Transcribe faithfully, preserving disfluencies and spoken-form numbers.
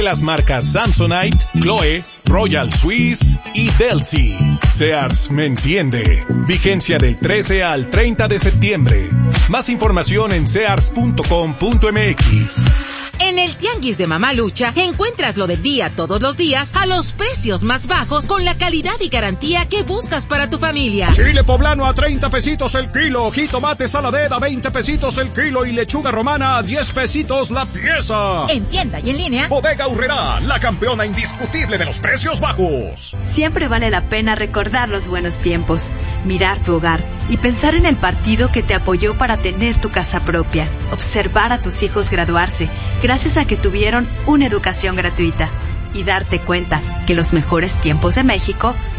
Las marcas Samsonite, Chloe, Royal Swiss y Delcy. Sears me entiende. Vigencia del trece al treinta de septiembre. Más información en sears punto com punto m x. En el Tianguis de Mamalucha encuentras lo del día todos los días a los precios más bajos con la calidad y garantía que buscas para tu familia. Chile poblano a treinta pesitos el kilo, jitomate saladera a veinte pesitos el kilo y lechuga romana a diez pesitos la pieza. En tienda y en línea. Bodega Aurrerá, la campeona indiscutible de los precios bajos. Siempre vale la pena recordar los buenos tiempos, mirar tu hogar y pensar en el partido que te apoyó para tener tu casa propia. Observar a tus hijos graduarse gracias a que tuvieron una educación gratuita y darte cuenta que los mejores tiempos de México